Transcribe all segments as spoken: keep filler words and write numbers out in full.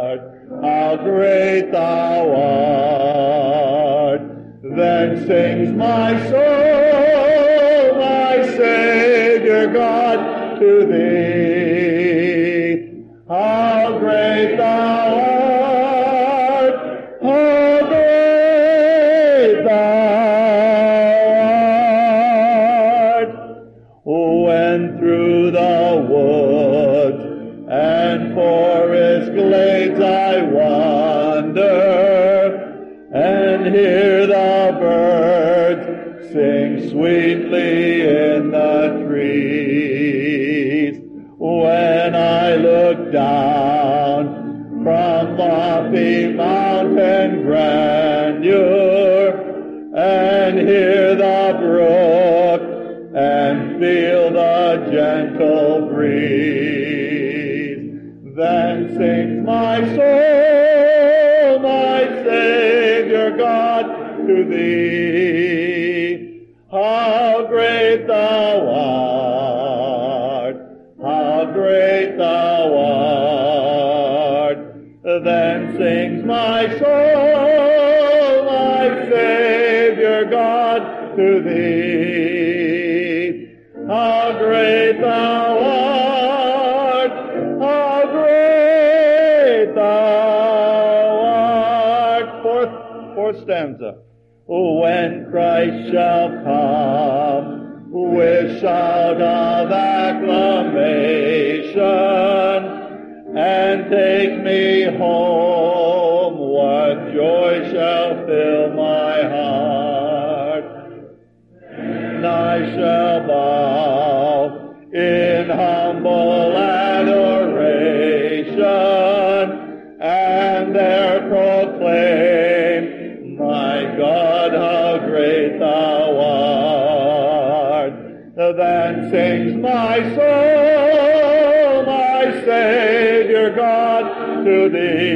art, how great thou art. Then sings my soul, my Savior God, to thee. How great thou art, how great thou art. When through the woods and forest glades I wander, and hear the birds sing sweetly in the trees. When I look down from lofty mountain grandeur, and hear the brook, and feel the gentle breeze, then sings my soul, my Savior God, to thee. How great thou art, how great thou art. Then sings my soul, my Savior God, to thee. How great thou art, how great thou art. Fourth, fourth stanza. When Christ shall come with shout of acclamation and take me home, what joy shall fill my heart. And I shall bow in humble adoration and there proclaim, my God, how great thou art. Then sings my soul, my Savior God, to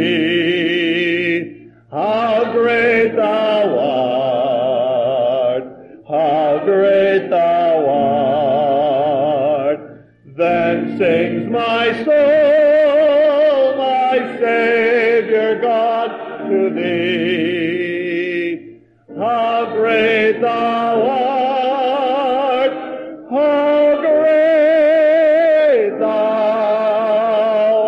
thee. How great thou art, how great thou art. Then sings my soul, my Savior God, to thee. How great thou art, how great thou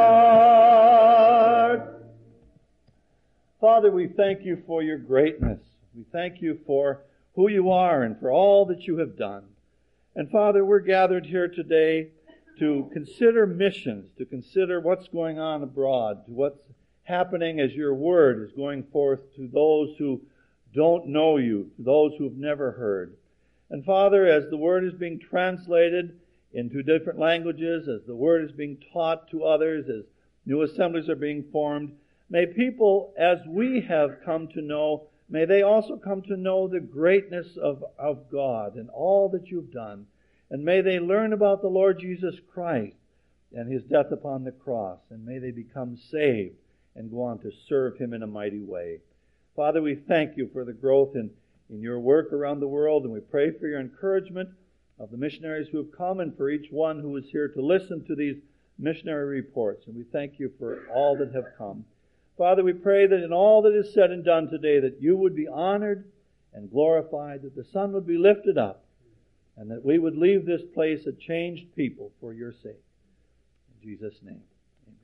art. Father, we thank you for your greatness. We thank you for who you are and for all that you have done. And Father, we're gathered here today to consider missions, to consider what's going on abroad, to what's happening as your word is going forth to those who don't know you, to those who have never heard. And Father, as the word is being translated into different languages, as the word is being taught to others, as new assemblies are being formed, may people, as we have come to know, may they also come to know the greatness of, of God and all that you've done. And may they learn about the Lord Jesus Christ and his death upon the cross. And may they become saved and go on to serve him in a mighty way. Father, we thank you for the growth in, in your work around the world. And we pray for your encouragement of the missionaries who have come and for each one who is here to listen to these missionary reports. And we thank you for all that have come. Father, we pray that in all that is said and done today, that you would be honored and glorified, that the Son would be lifted up, and that we would leave this place a changed people for your sake. In Jesus' name, amen.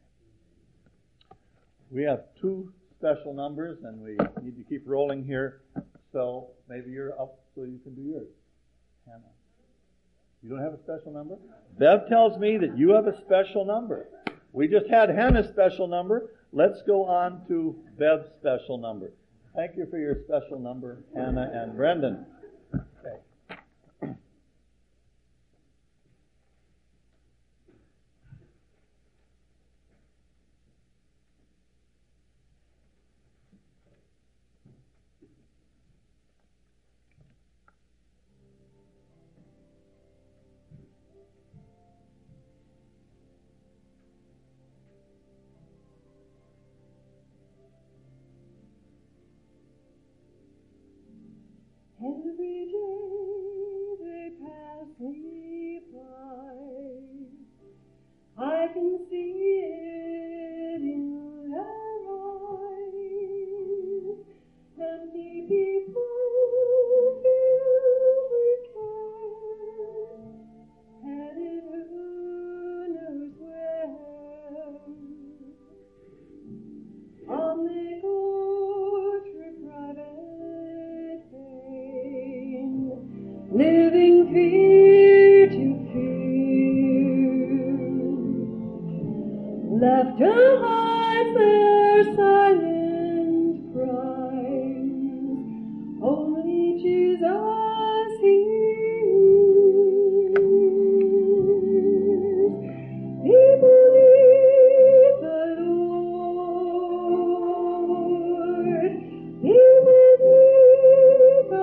We have two special numbers, and we need to keep rolling here. So maybe you're up so you can do yours. Hannah. You don't have a special number? Bev tells me that you have a special number. We just had Hannah's special number. Let's go on to Bev's special number. Thank you for your special number, Hannah and Brendan. Okay. Heaven hides their silent cries, only Jesus hears. People need the Lord. People need the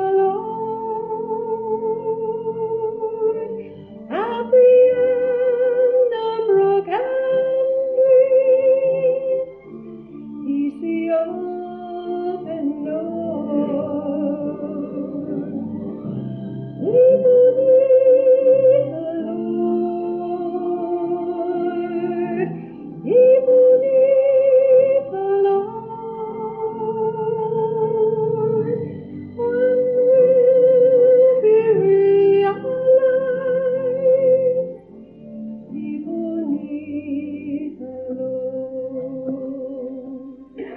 Lord. At the end of broken dreams, He's the open door. People need the Lord. People need the Lord. One will be realized. People need the Lord.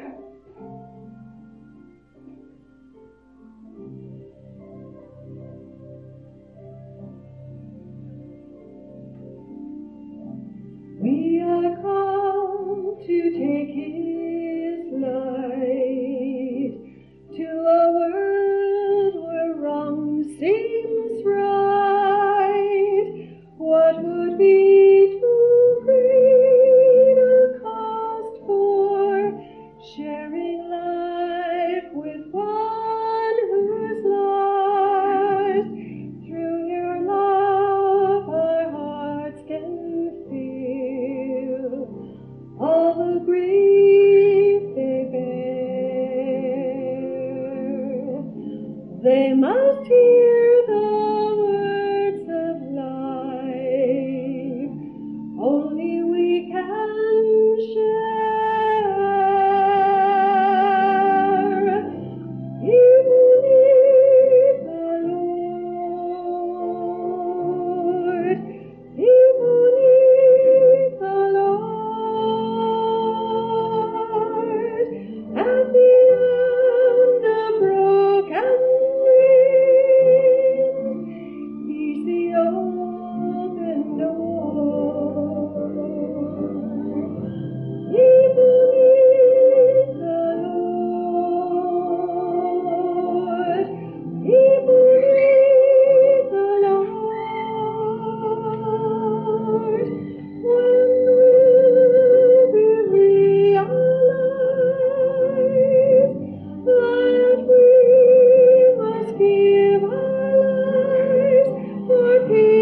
We are called to take His light to a world where wrong seems right. What would be too great a cost for sharing life with one who's lost? Through your love our hearts can feel all the grief they bear. They must hear the words of life only we can share. People need the Lord. People need the Lord. At the end of broken dreams, He's the open door. People need the Lord. People need the Lord. When will we realize that we must give our lives for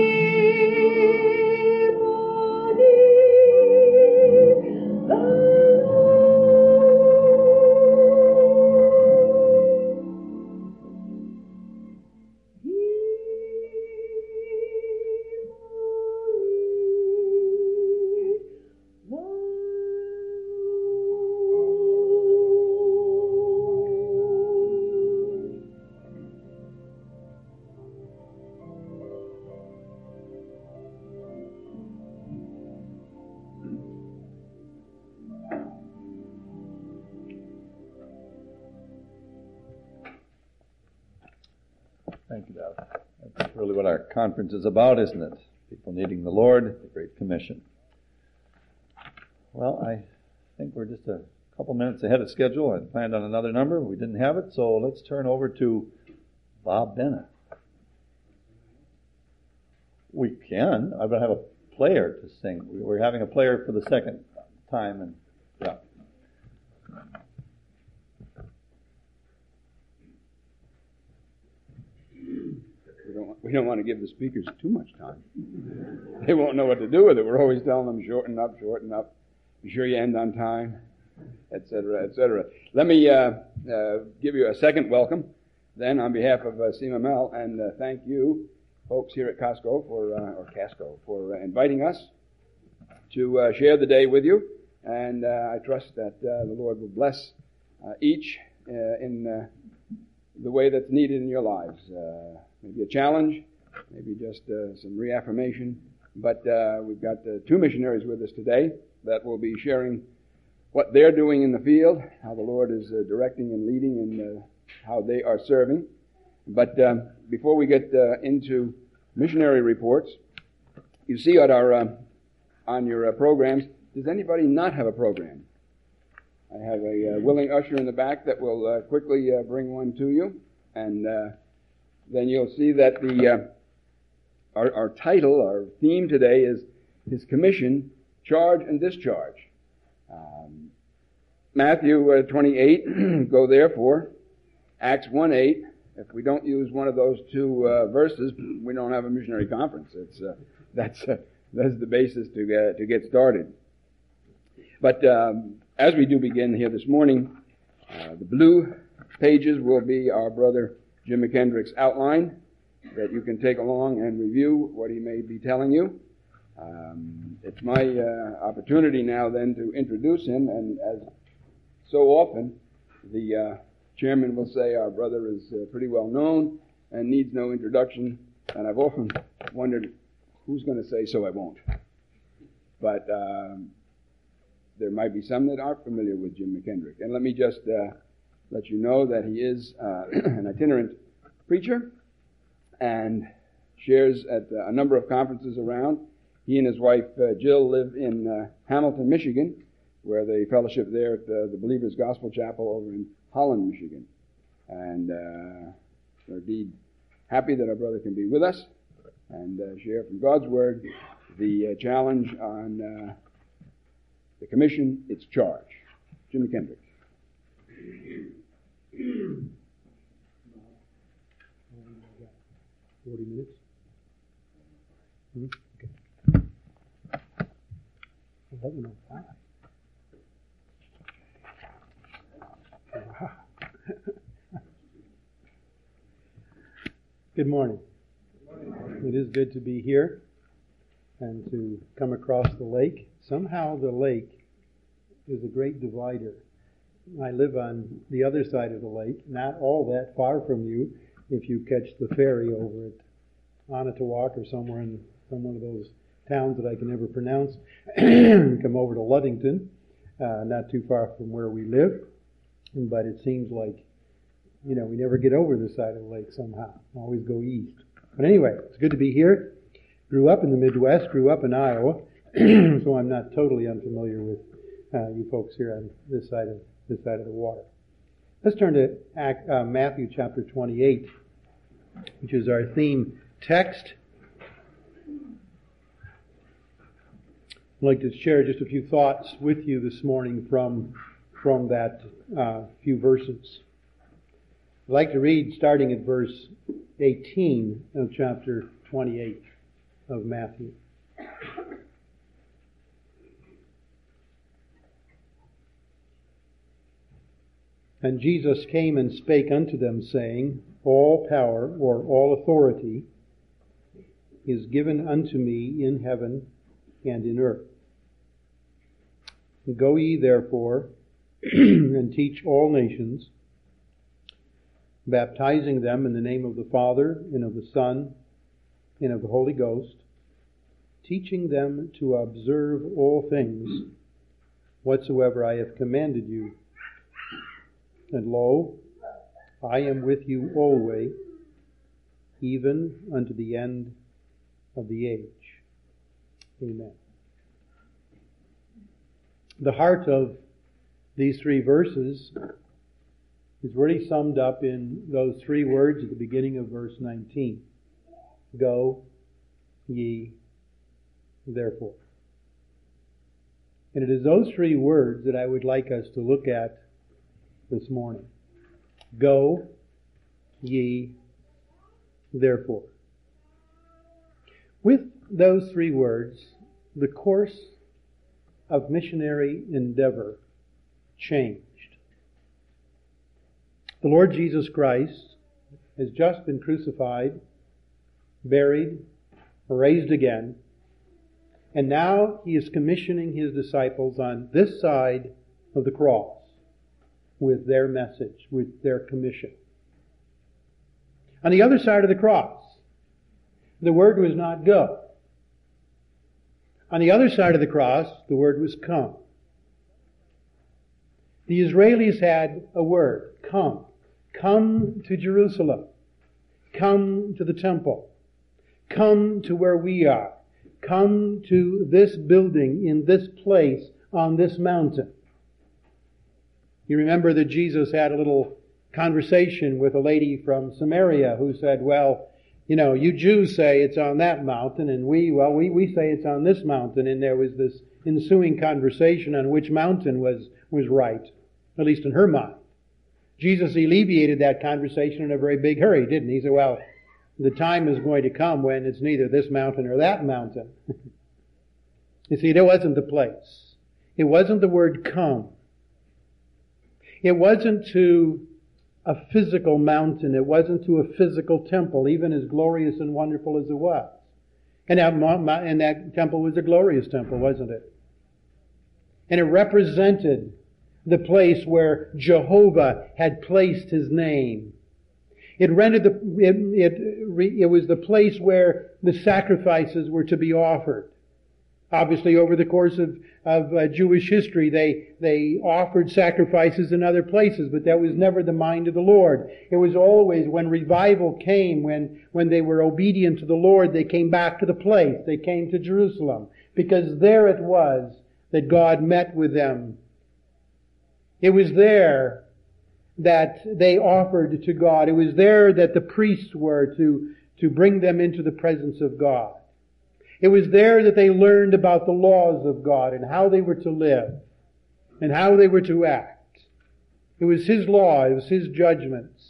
people need the Thank you, Doug. That's really what our conference is about, isn't it? People needing the Lord, the Great Commission. Well, I think we're just a couple minutes ahead of schedule. I planned on another number. We didn't have it, so let's turn over to Bob Bennett. We can. I'm going to have a player to sing. We're having a player for the second time, and yeah. We don't, we don't want to give the speakers too much time. They won't know what to do with it. We're always telling them, shorten up, shorten up. Be sure you end on time, et cetera, et cetera. Let me uh, uh, give you a second welcome, then, on behalf of uh, C M M L, and uh, thank you, folks here at Casco, for, uh, or Casco, for uh, inviting us to uh, share the day with you. And uh, I trust that uh, the Lord will bless uh, each uh, in uh, the way that's needed in your lives. Uh, maybe a challenge, maybe just uh, some reaffirmation. But uh, we've got uh, two missionaries with us today that will be sharing what they're doing in the field, how the Lord is uh, directing and leading, and uh, how they are serving. But um, before we get uh, into missionary reports, you see on our uh, on your uh, programs, does anybody not have a program? I have a uh, willing usher in the back that will uh, quickly uh, bring one to you. And uh, then you'll see that the uh, our, our title, our theme today is His Commission, Charge and Discharge. Um, Matthew uh, twenty-eight, go therefore. Acts one eight. If we don't use one of those two uh, verses, we don't have a missionary conference. It's uh, that's uh, that's the basis to get to get started. But um, as we do begin here this morning, uh, the blue pages will be our brother Jim McKendrick's outline that you can take along and review what he may be telling you. Um, it's my uh, opportunity now then to introduce him, and as so often, the uh, chairman will say our brother is uh, pretty well known and needs no introduction, and I've often wondered who's going to say so I won't. But um, there might be some that aren't familiar with Jim McKendrick. And let me just uh, let you know that he is uh, an itinerant preacher and shares at uh, a number of conferences around. He and his wife uh, Jill live in uh, Hamilton, Michigan, where they fellowship there at uh, the Believers Gospel Chapel over in Holland, Michigan. And uh, we're indeed happy that our brother can be with us and uh, share from God's Word the uh, challenge on uh, the commission, its charge. Jim McKendrick. Forty minutes. Mm-hmm. Okay. Eleven oh five. Wow. Good morning. Good morning. It is good to be here and to come across the lake. Somehow the lake is a great divider. I live on the other side of the lake, not all that far from you, if you catch the ferry over at Onatowoc or somewhere in some one of those towns that I can never pronounce, come over to Ludington, uh, not too far from where we live. But it seems like, you know, we never get over this side of the lake somehow. Always go east. But anyway, it's good to be here. Grew up in the Midwest, grew up in Iowa, so I'm not totally unfamiliar with uh, you folks here on this side of this side of the water. Let's turn to Act, uh, Matthew chapter twenty-eight, which is our theme text. I'd like to share just a few thoughts with you this morning from from that uh, few verses. I'd like to read starting at verse eighteen of chapter twenty-eight of Matthew. And Jesus came and spake unto them, saying, All power, or all authority, is given unto me in heaven and in earth. Go ye therefore and teach all nations, baptizing them in the name of the Father, and of the Son, and of the Holy Ghost, teaching them to observe all things whatsoever I have commanded you. And lo, I am with you always, even unto the end of the age. Amen. The heart of these three verses is really summed up in those three words at the beginning of verse nineteen. Go ye therefore. And it is those three words that I would like us to look at this morning. Go ye therefore. With those three words, the course of missionary endeavor changed. The Lord Jesus Christ has just been crucified, buried, raised again, and now He is commissioning His disciples on this side of the cross with their message, with their commission. On the other side of the cross, the word was not go. On the other side of the cross, the word was come. The Israelis had a word, come. Come to Jerusalem. Come to the temple. Come to where we are. Come to this building in this place on this mountain. You remember that Jesus had a little conversation with a lady from Samaria who said, well, you know, you Jews say it's on that mountain, and we, well, we, we say it's on this mountain. And there was this ensuing conversation on which mountain was, was right, at least in her mind. Jesus alleviated that conversation in a very big hurry, didn't he? He said, well, the time is going to come when it's neither this mountain or that mountain. You see, there wasn't the place. It wasn't the word come. It wasn't to a physical mountain. It wasn't to a physical temple, even as glorious and wonderful as it was. And that, and that temple was a glorious temple, wasn't it? And it represented the place where Jehovah had placed His name. It rendered the, it, it, it was the place where the sacrifices were to be offered. Obviously, over the course of, of uh, Jewish history, they, they offered sacrifices in other places, but that was never the mind of the Lord. It was always when revival came, when, when they were obedient to the Lord, they came back to the place. They came to Jerusalem, because there it was that God met with them. It was there that they offered to God. It was there that the priests were to, to bring them into the presence of God. It was there that they learned about the laws of God and how they were to live and how they were to act. It was His law. It was His judgments.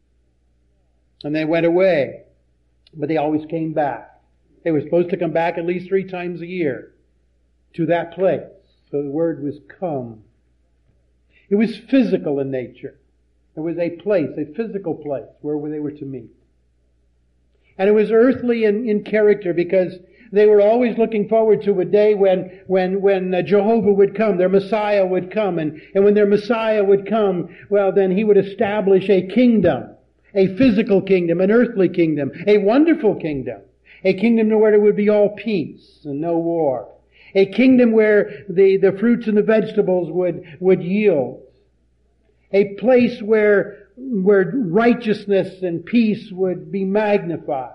And they went away, but they always came back. They were supposed to come back at least three times a year to that place. So the word was come. It was physical in nature. It was a place, a physical place where they were to meet. And it was earthly in, in character, because they were always looking forward to a day when, when, when uh, Jehovah would come, their Messiah would come, and, and when their Messiah would come, well, then He would establish a kingdom, a physical kingdom, an earthly kingdom, a wonderful kingdom, a kingdom where there would be all peace and no war, a kingdom where the, the fruits and the vegetables would, would yield, a place where, where righteousness and peace would be magnified.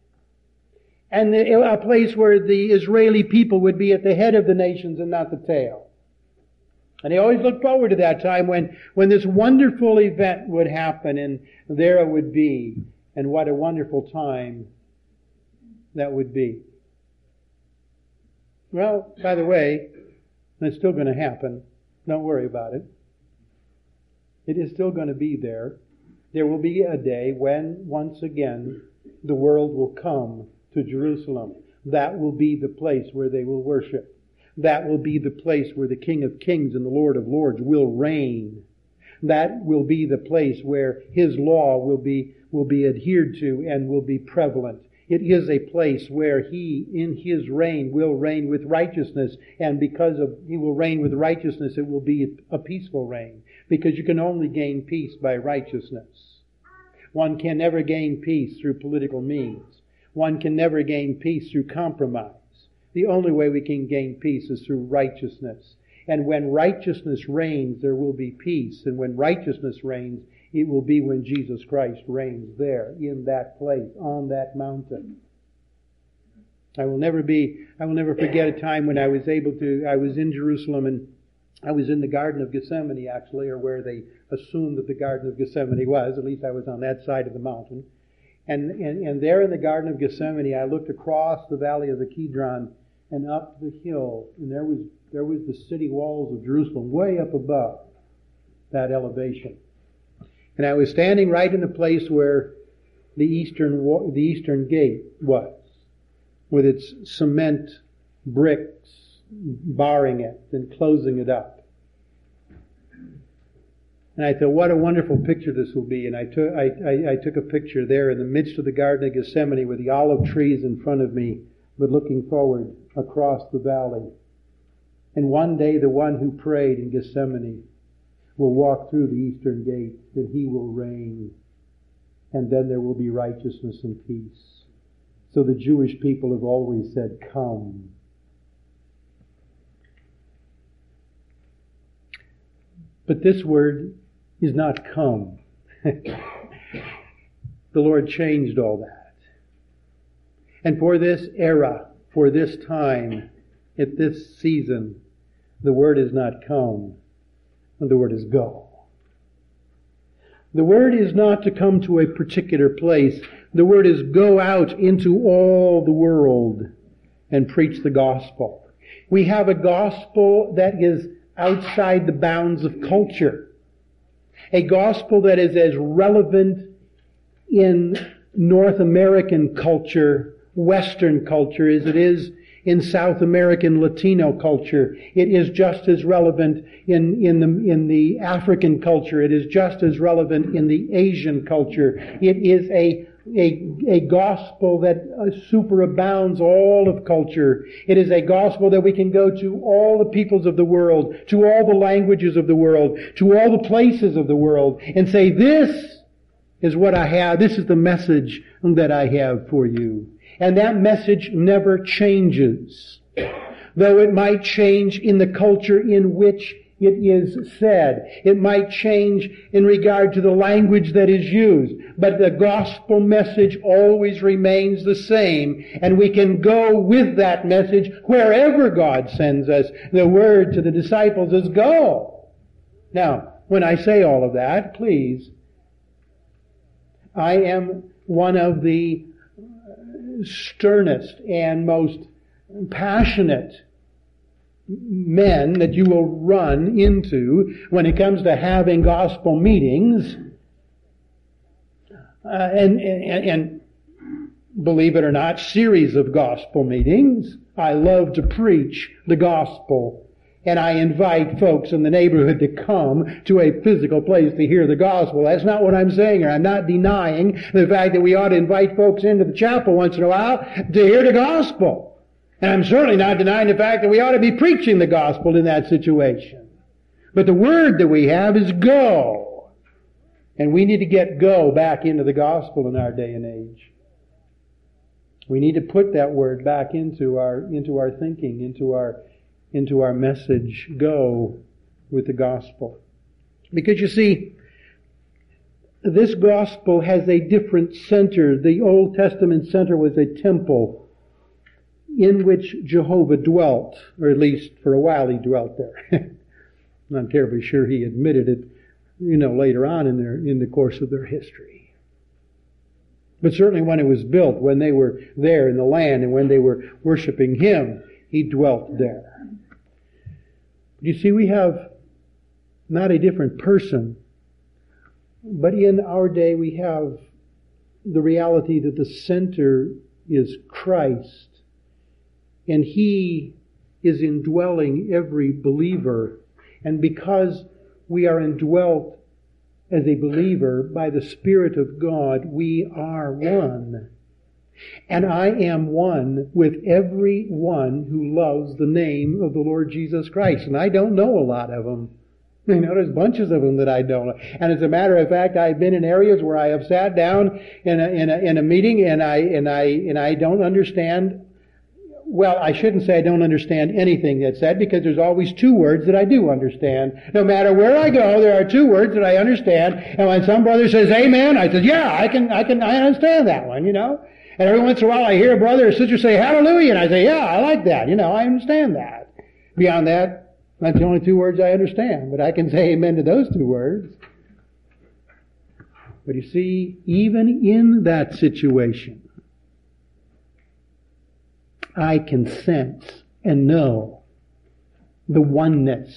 And a place where the Israeli people would be at the head of the nations and not the tail. And they always looked forward to that time when, when this wonderful event would happen, and there it would be. And what a wonderful time that would be. Well, by the way, it's still going to happen. Don't worry about it. It is still going to be there. There will be a day when, once again, the world will come to Jerusalem. That will be the place where they will worship. That will be the place where the King of Kings and the Lord of Lords will reign. That will be the place where His law will be, will be adhered to and will be prevalent. It is a place where He, in His reign, will reign with righteousness. And because of He will reign with righteousness, it will be a peaceful reign. Because you can only gain peace by righteousness. One can never gain peace through political means. One can never gain peace through compromise. The only way we can gain peace is through righteousness. And when righteousness reigns, there will be peace. And when righteousness reigns, it will be when Jesus Christ reigns there, in that place, on that mountain. I will never be, I will never forget a time when I was able to, I was in Jerusalem, and I was in the Garden of Gethsemane, actually, or where they assumed that the Garden of Gethsemane was. At least I was on that side of the mountain. And, and, and there in the Garden of Gethsemane, I looked across the valley of the Kidron and up the hill, and there was there was the city walls of Jerusalem way up above that elevation. And I was standing right in the place where the eastern the eastern gate was, with its cement bricks barring it and closing it up. And I thought, what a wonderful picture this will be. And I took I, I, I took a picture there in the midst of the Garden of Gethsemane with the olive trees in front of me, but looking forward across the valley. And one day the one who prayed in Gethsemane will walk through the eastern gate, and He will reign. And then there will be righteousness and peace. So the Jewish people have always said, come. But this word is not come. The Lord changed all that. And for this era, for this time, at this season, the word is not come. And the word is go. The word is not to come to a particular place. The word is go out into all the world and preach the gospel. We have a gospel that is outside the bounds of culture. A gospel that is as relevant in North American culture, Western culture, as it is in South American Latino culture. It is just as relevant in, in the, in the African culture. It is just as relevant in the Asian culture. It is a, a, a gospel that superabounds all of culture. It is a gospel that we can go to all the peoples of the world, to all the languages of the world, to all the places of the world, and say, this is what I have. This is the message that I have for you. And that message never changes, though it might change in the culture in which it is said. It might change in regard to the language that is used. But the gospel message always remains the same. And we can go with that message wherever God sends us. The word to the disciples is go. Now, when I say all of that, please, I am one of the sternest and most passionate men that you will run into when it comes to having gospel meetings. Uh, and, and, and believe it or not, series of gospel meetings. I love to preach the gospel. And I invite folks in the neighborhood to come to a physical place to hear the gospel. That's not what I'm saying here. I'm not denying the fact that we ought to invite folks into the chapel once in a while to hear the gospel. And I'm certainly not denying the fact that we ought to be preaching the gospel in that situation. But the word that we have is go. And we need to get go back into the gospel in our day and age. We need to put that word back into our, into our thinking, into our into our message, go with the gospel. Because you see, this gospel has a different center. The Old Testament center was a temple in which Jehovah dwelt, or at least for a while he dwelt there. Not terribly sure he admitted it, you know, later on in their, in the course of their history. But certainly when it was built, when they were there in the land and when they were worshiping him, he dwelt there. You see, we have not a different person, but in our day we have the reality that the center is Christ, and he is indwelling every believer. And because we are indwelt as a believer by the Spirit of God, we are one. And I am one with every one who loves the name of the Lord Jesus Christ. And I don't know a lot of them. You know, there's bunches of them that I don't know. And as a matter of fact, I've been in areas where I have sat down in a, in a, in a meeting and I, and I, and I don't understand. Well, I shouldn't say I don't understand anything that's said, because there's always two words that I do understand. No matter where I go, there are two words that I understand. And when some brother says amen, I said, yeah, I can, I can, I understand that one, you know. And every once in a while I hear a brother or sister say hallelujah, and I say, yeah, I like that. You know, I understand that. Beyond that, that's the only two words I understand. But I can say amen to those two words. But you see, even in that situation, I can sense and know the oneness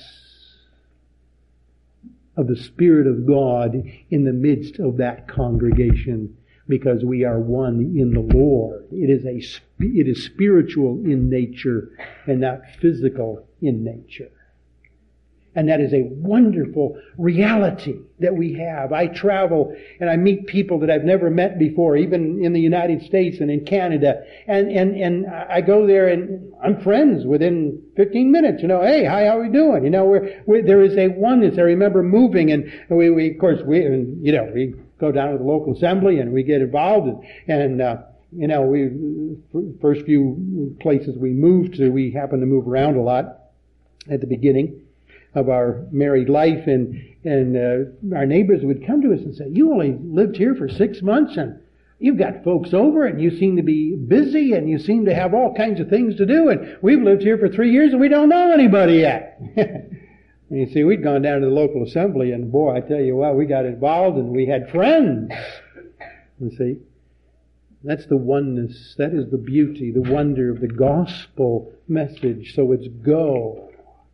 of the Spirit of God in the midst of that congregation, because we are one in the Lord. It is a it is spiritual in nature and not physical in nature. And that is a wonderful reality that we have. I travel and I meet people that I've never met before, even in the United States and in Canada. And, and, and I go there and I'm friends within fifteen minutes. You know, hey, hi, how are we doing? You know, we're, we're, there is a oneness. I remember moving and we, we of course, we, you know, we go down to the local assembly and we get involved and, and uh, you know, we, first few places we moved to, we happened to move around a lot at the beginning of our married life, and and uh, our neighbors would come to us and say, you only lived here for six months and you've got folks over and you seem to be busy and you seem to have all kinds of things to do, and we've lived here for three years and we don't know anybody yet. And you see, we'd gone down to the local assembly, and boy, I tell you what, we got involved and we had friends. You see, that's the oneness, that is the beauty, the wonder of the gospel message. So it's go.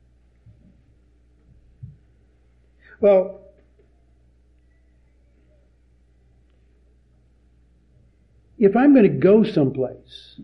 Well, if I'm going to go someplace,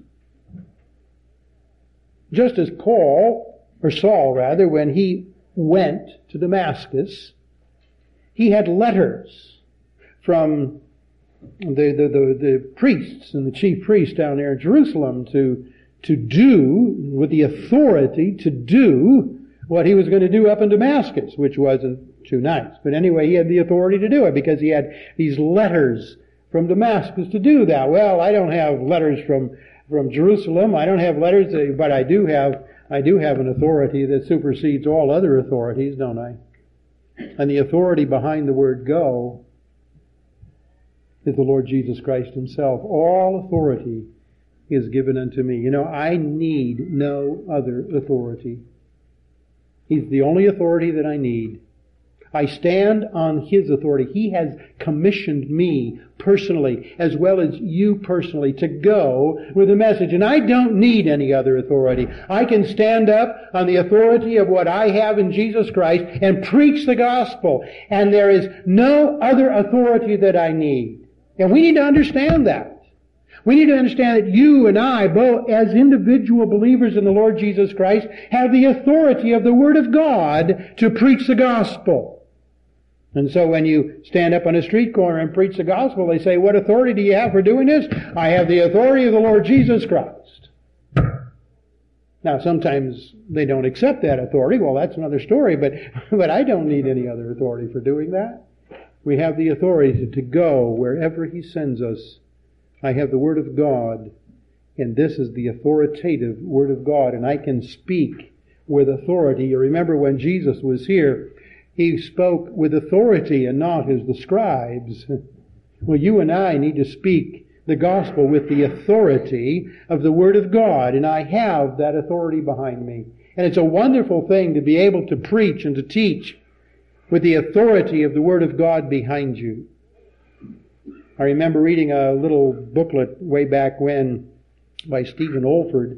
just as Paul, or Saul rather, when he went to Damascus, he had letters from the, the, the, the priests and the chief priests down there in Jerusalem to, to do, with the authority to do what he was going to do up in Damascus, which wasn't too nice. But anyway, he had the authority to do it because he had these letters from Damascus to do that. Well, I don't have letters from, from Jerusalem. I don't have letters, but I do have, I do have an authority that supersedes all other authorities, don't I? And the authority behind the word go is the Lord Jesus Christ himself. All authority is given unto me. You know, I need no other authority. He's the only authority that I need. I stand on His authority. He has commissioned me personally, as well as you personally, to go with the message. And I don't need any other authority. I can stand up on the authority of what I have in Jesus Christ and preach the gospel. And there is no other authority that I need. And we need to understand that. We need to understand that you and I, both as individual believers in the Lord Jesus Christ, have the authority of the Word of God to preach the gospel. And so when you stand up on a street corner and preach the gospel, they say, what authority do you have for doing this? I have the authority of the Lord Jesus Christ. Now, sometimes they don't accept that authority. Well, that's another story, but, but I don't need any other authority for doing that. We have the authority to go wherever He sends us. I have the Word of God, and this is the authoritative Word of God, and I can speak with authority. You remember when Jesus was here, He spoke with authority and not as the scribes. Well, you and I need to speak the gospel with the authority of the Word of God, and I have that authority behind me. And it's a wonderful thing to be able to preach and to teach with the authority of the Word of God behind you. I remember reading a little booklet way back when by Stephen Olford,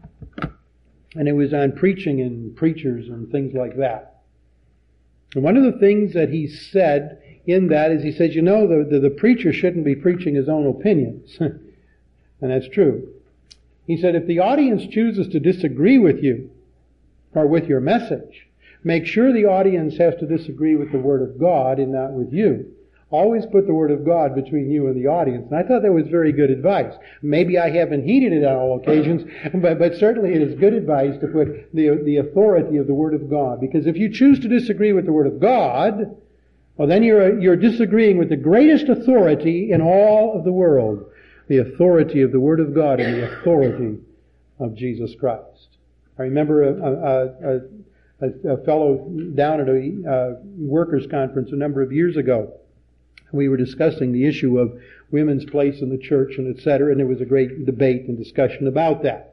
and it was on preaching and preachers and things like that. And one of the things that he said in that is he says, you know, the, the, the preacher shouldn't be preaching his own opinions. And that's true. He said, if the audience chooses to disagree with you or with your message, make sure the audience has to disagree with the Word of God and not with you. Always put the Word of God between you and the audience. And I thought that was very good advice. Maybe I haven't heeded it on all occasions, but, but certainly it is good advice to put the, the authority of the Word of God. Because if you choose to disagree with the Word of God, well then you're, you're disagreeing with the greatest authority in all of the world. The authority of the Word of God and the authority of Jesus Christ. I remember a, a, a, a fellow down at a uh, workers' conference a number of years ago. We were discussing the issue of women's place in the church and et cetera, and there was a great debate and discussion about that.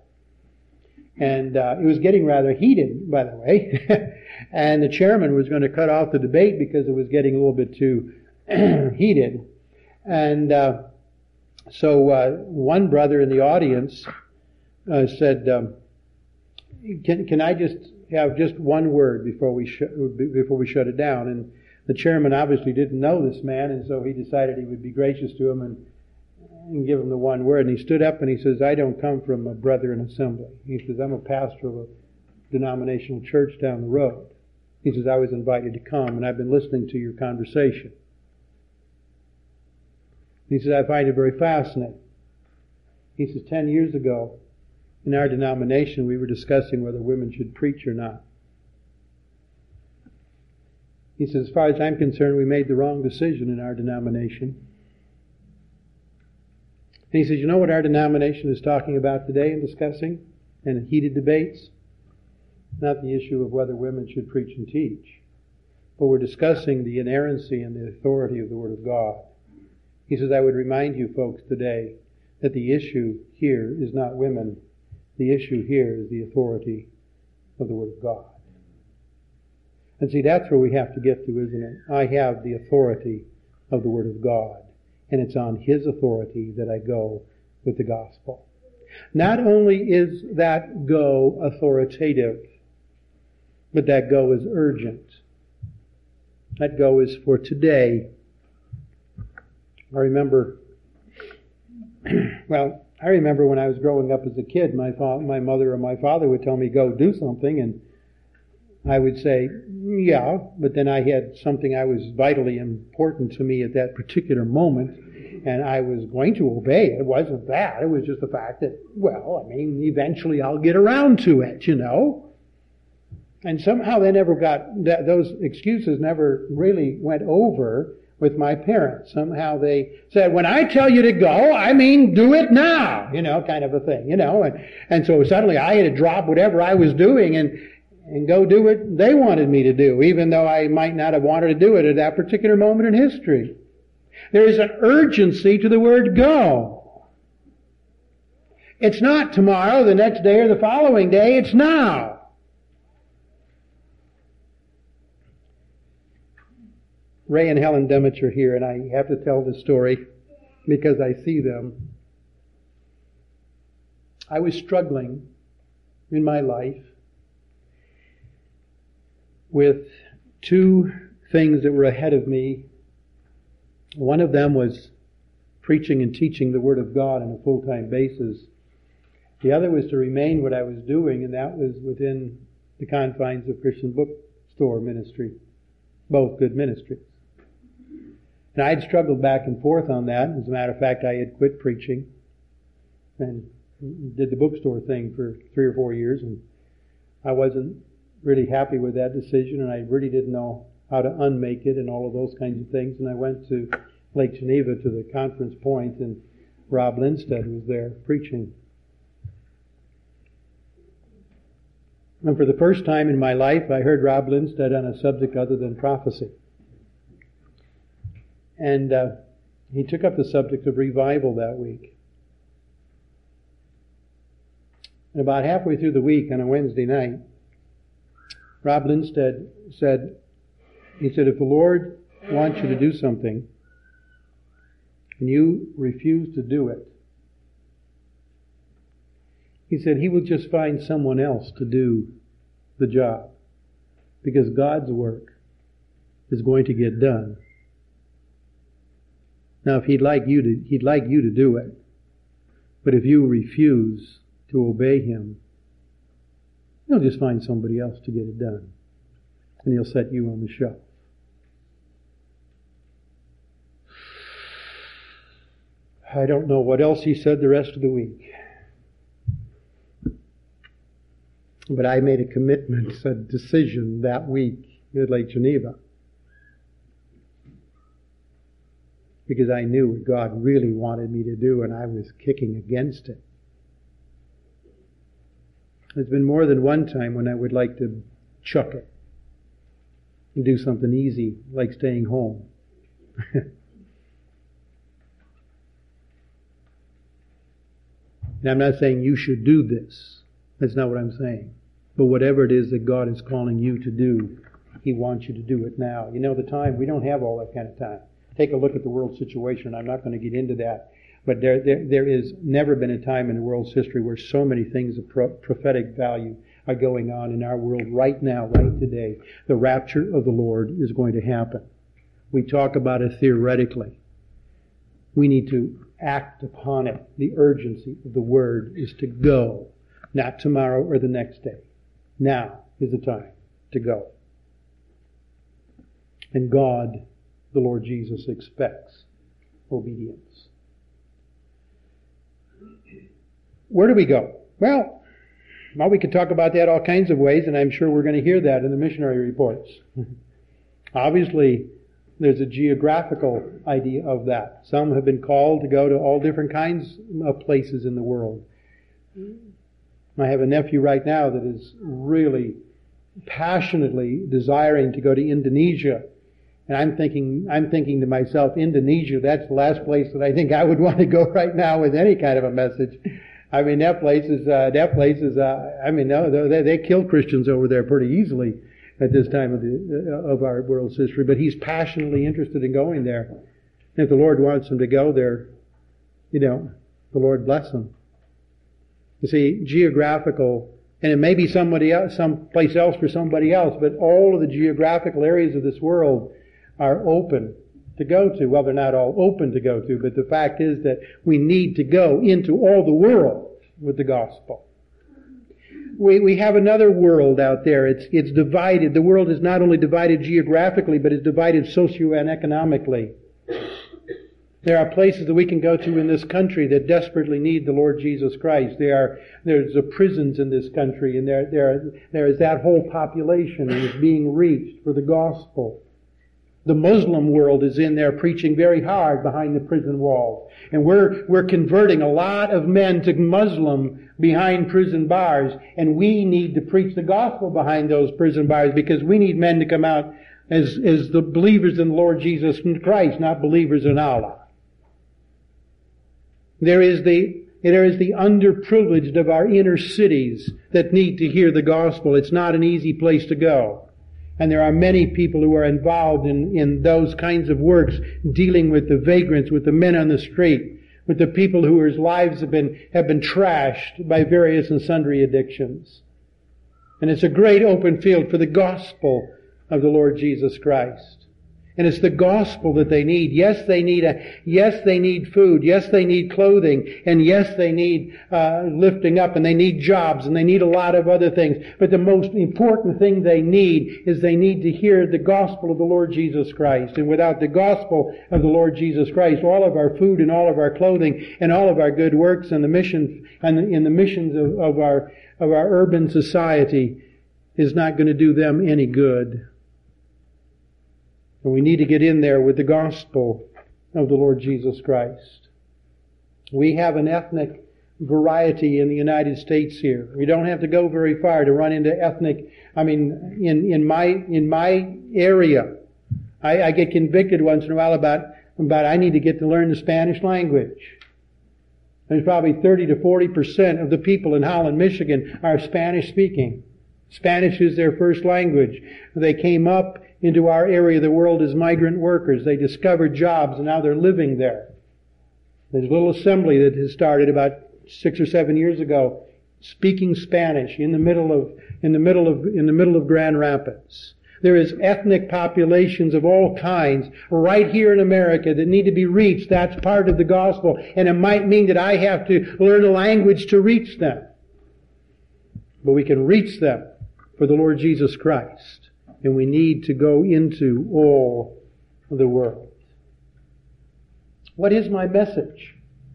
And uh, it was getting rather heated, by the way. And the chairman was going to cut off the debate because it was getting a little bit too heated. And uh, so uh, one brother in the audience uh, said, um, "Can can I just have just one word before we sh- before we shut it down?" And the chairman obviously didn't know this man, and so he decided he would be gracious to him and, and give him the one word. And he stood up and he says, I don't come from a Brethren assembly. He says, I'm a pastor of a denominational church down the road. He says, I was invited to come, and I've been listening to your conversation. He says, I find it very fascinating. He says, ten years ago, in our denomination, we were discussing whether women should preach or not. He says, as far as I'm concerned, we made the wrong decision in our denomination. And he says, you know what our denomination is talking about today and discussing in heated debates? Not the issue of whether women should preach and teach, but we're discussing the inerrancy and the authority of the Word of God. He says, I would remind you folks today that the issue here is not women. The issue here is the authority of the Word of God. And see, that's where we have to get to, isn't it? I have the authority of the Word of God, and it's on His authority that I go with the gospel. Not only is that go authoritative, but that go is urgent. That go is for today. I remember, well, I remember when I was growing up as a kid, my fa- my mother or my father would tell me, go do something, and I would say, yeah, but then I had something that was vitally important to me at that particular moment, and I was going to obey it. It wasn't that. It was just the fact that, well, I mean, eventually I'll get around to it, you know. And somehow they never got, that, those excuses never really went over with my parents. Somehow they said, when I tell you to go, I mean do it now, you know, kind of a thing, you know. And, and so suddenly I had to drop whatever I was doing and and go do what they wanted me to do, even though I might not have wanted to do it at that particular moment in history. There is an urgency to the word go. It's not tomorrow, the next day, or the following day. It's now. Ray and Helen Demitch are here, and I have to tell this story because I see them. I was struggling in my life with two things that were ahead of me. One of them was preaching and teaching the Word of God on a full-time basis. The other was to remain what I was doing, and that was within the confines of Christian bookstore ministry. Both good ministries. And I had struggled back and forth on that. As a matter of fact, I had quit preaching and did the bookstore thing for three or four years, and I wasn't really happy with that decision, and I really didn't know how to unmake it and all of those kinds of things. And I went to Lake Geneva to the conference point, and Rob Lindstedt was there preaching. And for the first time in my life, I heard Rob Lindstedt on a subject other than prophecy. And uh, he took up the subject of revival that week. And about halfway through the week on a Wednesday night, Rob Lindstedt said, he said, if the Lord wants you to do something and you refuse to do it, he said he will just find someone else to do the job, because God's work is going to get done. Now, if he'd like you to, he'd like you to do it, but if you refuse to obey him, he'll just find somebody else to get it done, and he'll set you on the shelf. I don't know what else he said the rest of the week. But I made a commitment, a decision that week at Lake Geneva. Because I knew what God really wanted me to do, and I was kicking against it. There's been more than one time when I would like to chuck it and do something easy, like staying home. And I'm not saying you should do this. That's not what I'm saying. But whatever it is that God is calling you to do, He wants you to do it now. You know, the time, we don't have all that kind of time. Take a look at the world situation. I'm not going to get into that. But there, there, there has never been a time in the world's history where so many things of pro- prophetic value are going on in our world right now, right today. The rapture of the Lord is going to happen. We talk about it theoretically. We need to act upon it. The urgency of the Word is to go. Not tomorrow or the next day. Now is the time to go. And God, the Lord Jesus, expects obedience. Where do we go? Well, well, we could talk about that all kinds of ways, and I'm sure we're going to hear that in the missionary reports. Obviously, there's a geographical idea of that. Some have been called to go to all different kinds of places in the world. I have a nephew right now that is really passionately desiring to go to Indonesia. And I'm thinking, I'm thinking to myself, Indonesia, that's the last place that I think I would want to go right now with any kind of a message. I mean, that place is, uh, that place is, uh, I mean, no, they, they kill Christians over there pretty easily. at this time of the of our world's history, but he's passionately interested in going there. And if the Lord wants him to go there, you know, the Lord bless him. You see, geographical, and it may be somebody else, someplace else for somebody else, but all of the geographical areas of this world are open to go to. Well, they're not all open to go to, but the fact is that we need to go into all the world with the gospel. We we have another world out there. It's it's divided. The world is not only divided geographically, but it's divided socio and economically. There are places that we can go to in this country that desperately need the Lord Jesus Christ. There are there's the prisons in this country, and there there there is that whole population that is being reached for the gospel. The Muslim world is in there preaching very hard behind the prison walls. And we're, we're converting a lot of men to Muslim behind prison bars. And we need to preach the gospel behind those prison bars because we need men to come out as, as the believers in the Lord Jesus Christ, not believers in Allah. There is the, there is the underprivileged of our inner cities that need to hear the gospel. It's not an easy place to go. And there are many people who are involved in, in those kinds of works, dealing with the vagrants, with the men on the street, with the people whose lives have been, have been trashed by various and sundry addictions. And it's a great open field for the gospel of the Lord Jesus Christ. And it's the gospel that they need. Yes, they need a, yes, they need food. Yes, they need clothing. And yes, they need, uh, lifting up, and they need jobs, and they need a lot of other things. But the most important thing they need is they need to hear the gospel of the Lord Jesus Christ. And without the gospel of the Lord Jesus Christ, all of our food and all of our clothing and all of our good works and the mission, and in the missions of, of our, of our urban society is not going to do them any good. And we need to get in there with the gospel of the Lord Jesus Christ. We have an ethnic variety in the United States here. We don't have to go very far to run into ethnic, I mean, in, in my, in my area, I, I get convicted once in a while about, about I need to get to learn the Spanish language. There's probably thirty to forty percent of the people in Holland, Michigan are Spanish speaking. Spanish is their first language. They came up into our area of the world as migrant workers. They discovered jobs, and now they're living there. There's a little assembly that has started about six or seven years ago, speaking Spanish in the middle of in the middle of in the middle of Grand Rapids. There is ethnic populations of all kinds right here in America that need to be reached. That's part of the gospel, and it might mean that I have to learn a language to reach them. But we can reach them for the Lord Jesus Christ. And we need to go into all the world. What is my message?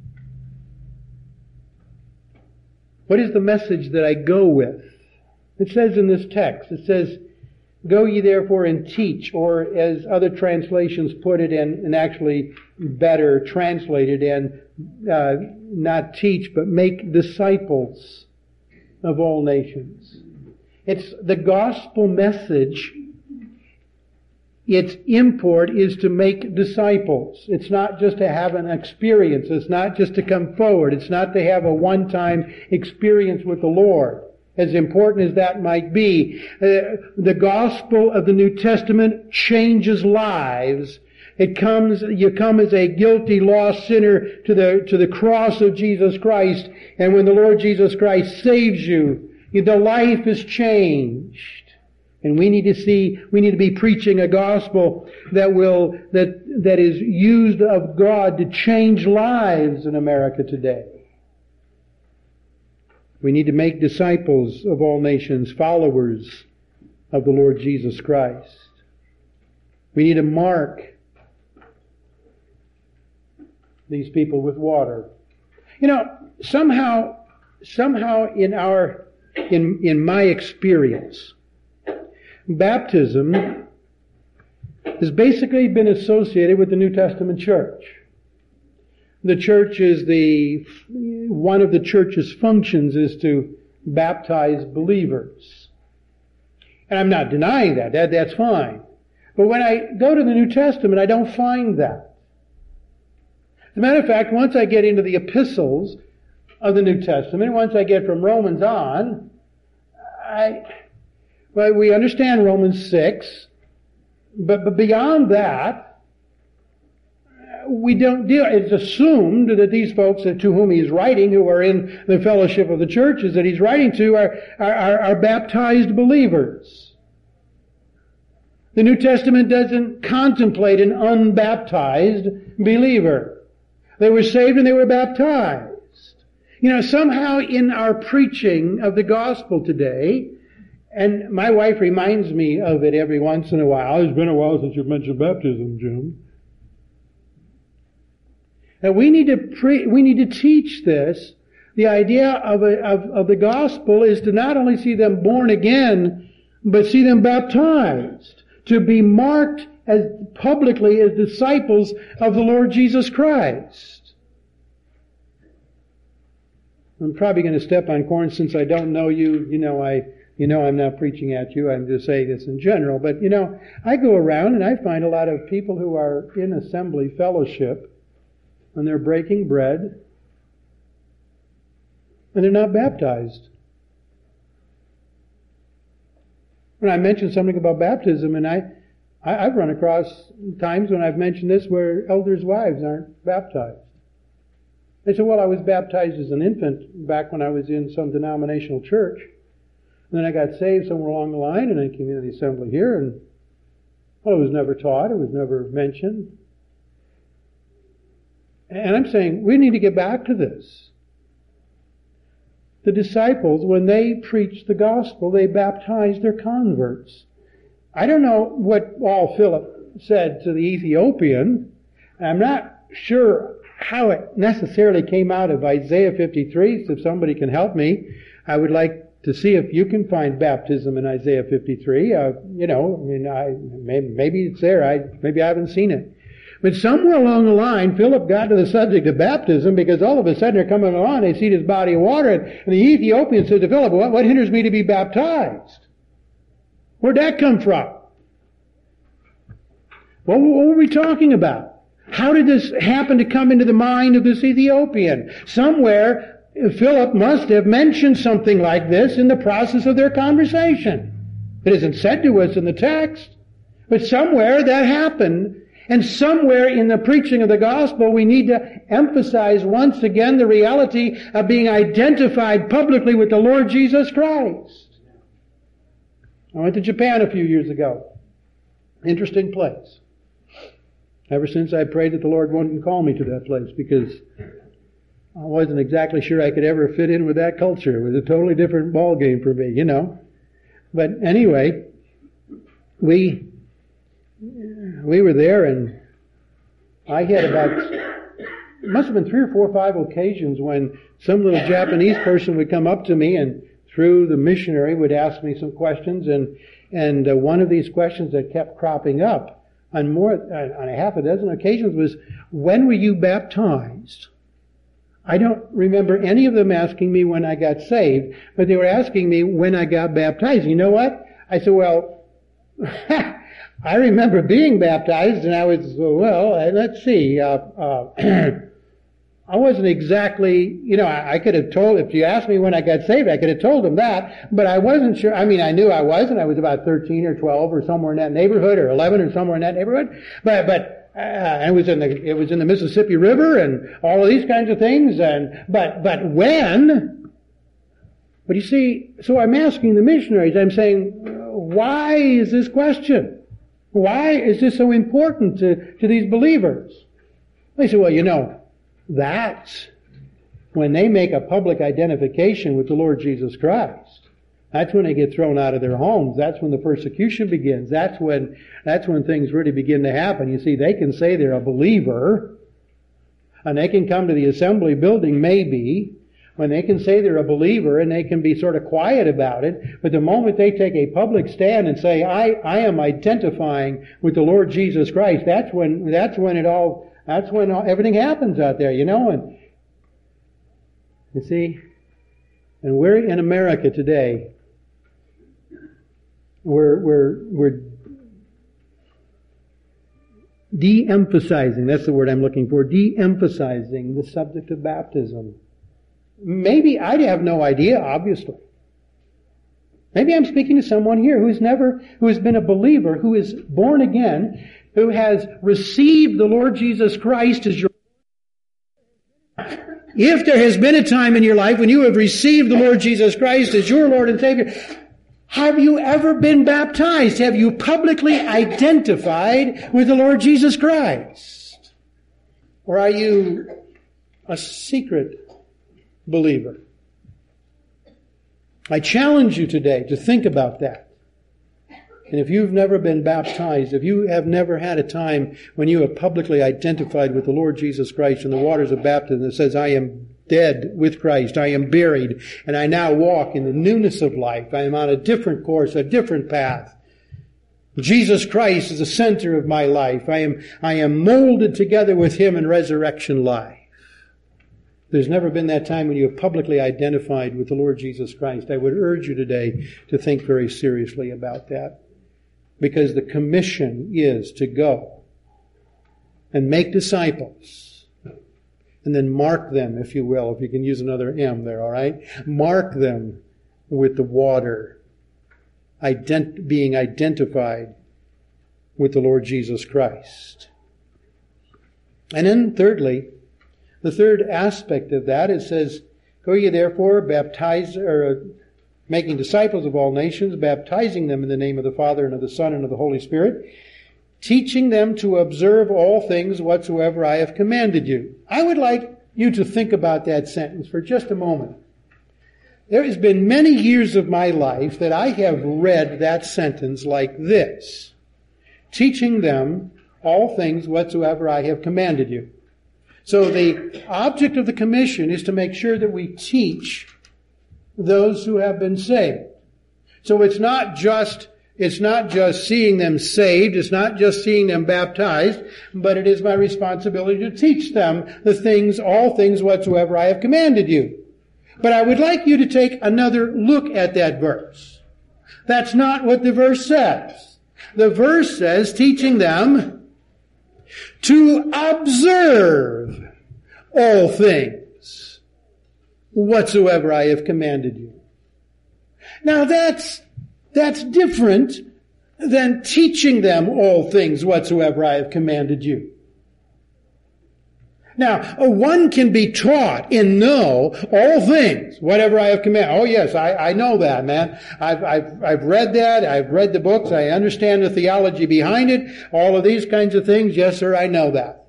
What is the message that I go with? It says in this text, it says, "Go ye therefore and teach," or as other translations put it, and, and actually better translated, and uh, not teach, but make disciples of all nations. It's the gospel message. Its import is to make disciples. It's not just to have an experience. It's not just to come forward. It's not to have a one-time experience with the Lord. As important as that might be, uh, the gospel of the New Testament changes lives. It comes, you come as a guilty, lost sinner to the, to the cross of Jesus Christ, and when the Lord Jesus Christ saves you, the life is changed. And we need to see, we need to be preaching a gospel that will, that, that is used of God to change lives in America today. We need to make disciples of all nations, followers of the Lord Jesus Christ. We need to mark these people with water. You know, somehow, somehow in our, in, in my experience, baptism has basically been associated with the New Testament church. The church is the, one of the church's functions is to baptize believers. And I'm not denying that. that. That's fine. But when I go to the New Testament, I don't find that. As a matter of fact, once I get into the epistles of the New Testament, once I get from Romans on, I... Well, we understand Romans six, but, but beyond that, we don't deal, it's assumed that these folks to whom he's writing, who are in the fellowship of the churches that he's writing to, are, are, are baptized believers. The New Testament doesn't contemplate an unbaptized believer. They were saved and they were baptized. You know, somehow in our preaching of the gospel today, and my wife reminds me of it every once in a while. It's been a while since you've mentioned baptism, Jim. And we need to pre- we need to teach this. The idea of, a, of of the gospel is to not only see them born again, but see them baptized, to be marked as publicly as disciples of the Lord Jesus Christ. I'm probably going to step on corns since I don't know you. You know, I. You know, I'm not preaching at you. I'm just saying this in general. But, you know, I go around and I find a lot of people who are in assembly fellowship and they're breaking bread and they're not baptized. When I mention something about baptism, and I, I, I've run across times when I've mentioned this where elders' wives aren't baptized. They say, well, I was baptized as an infant back when I was in some denominational church. And then I got saved somewhere along the line, and I came into the assembly here, and, well, it was never taught, it was never mentioned. And I'm saying, we need to get back to this. The disciples, when they preached the gospel, they baptized their converts. I don't know what all Philip said to the Ethiopian. I'm not sure how it necessarily came out of Isaiah fifty-three, so if somebody can help me, I would like to see if you can find baptism in Isaiah fifty-three. Uh, you know, I mean, I, maybe, maybe it's there. I, maybe I haven't seen it. But somewhere along the line, Philip got to the subject of baptism because all of a sudden they're coming along, they see this body of water, and the Ethiopian said to Philip, what, what hinders me to be baptized? Where'd that come from? What, what were we talking about? How did this happen to come into the mind of this Ethiopian? Somewhere, Philip must have mentioned something like this in the process of their conversation. It isn't said to us in the text, but somewhere that happened. And somewhere in the preaching of the gospel, we need to emphasize once again the reality of being identified publicly with the Lord Jesus Christ. I went to Japan a few years ago. Interesting place. Ever since I prayed that the Lord wouldn't call me to that place because I wasn't exactly sure I could ever fit in with that culture. It was a totally different ball game for me, you know. But anyway, we... We were there, and I had about, it must have been three or four or five occasions when some little Japanese person would come up to me and through the missionary would ask me some questions, and and uh, one of these questions that kept cropping up on more on a half a dozen occasions was, when were you baptized? I don't remember any of them asking me when I got saved, but they were asking me when I got baptized. You know what? I said, well, I remember being baptized, and I was, well, let's see, uh, uh, I wasn't exactly, you know, I, I could have told, if you asked me when I got saved, I could have told them that, but I wasn't sure. I mean, I knew I was, and I was about thirteen or twelve or somewhere in that neighborhood, or eleven or somewhere in that neighborhood, but, but, uh, it was in the, it was in the Mississippi River, and all of these kinds of things, and, but, but when? But you see, so I'm asking the missionaries, I'm saying, why is this question? Why is this so important to, to these believers? They say, well, you know, that's when they make a public identification with the Lord Jesus Christ. That's when they get thrown out of their homes. That's when the persecution begins. That's when, that's when things really begin to happen. You see, they can say they're a believer, and they can come to the assembly building maybe, when they can say they're a believer and they can be sort of quiet about it, but the moment they take a public stand and say, I, I am identifying with the Lord Jesus Christ, that's when, that's when it all, that's when all, everything happens out there, you know, and you see, and we're in America today, we're, we're, we're de-emphasizing, that's the word I'm looking for, de-emphasizing the subject of baptism. Maybe, I have no idea, obviously. Maybe I'm speaking to someone here who's never, who has been a believer, who is born again, who has received the Lord Jesus Christ as your... If there has been a time in your life when you have received the Lord Jesus Christ as your Lord and Savior, have you ever been baptized? Have you publicly identified with the Lord Jesus Christ? Or are you a secret believer? I challenge you today to think about that. And if you've never been baptized, if you have never had a time when you have publicly identified with the Lord Jesus Christ in the waters of baptism that says, I am dead with Christ, I am buried, and I now walk in the newness of life. I am on a different course, a different path. Jesus Christ is the center of my life. I am, I am molded together with Him in resurrection life. There's never been that time when you have publicly identified with the Lord Jesus Christ. I would urge you today to think very seriously about that. Because the commission is to go and make disciples. And then mark them, if you will, if you can use another M there, all right? Mark them with the water, ident- being identified with the Lord Jesus Christ. And then thirdly, the third aspect of that, it says, go ye therefore, baptize, or making disciples of all nations, baptizing them in the name of the Father and of the Son and of the Holy Spirit, teaching them to observe all things whatsoever I have commanded you. I would like you to think about that sentence for just a moment. There has been many years of my life that I have read that sentence like this, teaching them all things whatsoever I have commanded you. So the object of the commission is to make sure that we teach those who have been saved. So it's not just, it's not just seeing them saved, it's not just seeing them baptized, but it is my responsibility to teach them the things, all things whatsoever I have commanded you. But I would like you to take another look at that verse. That's not what the verse says. The verse says, teaching them to observe all things whatsoever I have commanded you. Now that's, that's different than teaching them all things whatsoever I have commanded you. Now, one can be taught and know all things, whatever I have commanded. Oh yes, I, I know that, man. I've, I've, I've read that. I've read the books. I understand the theology behind it. All of these kinds of things. Yes, sir, I know that.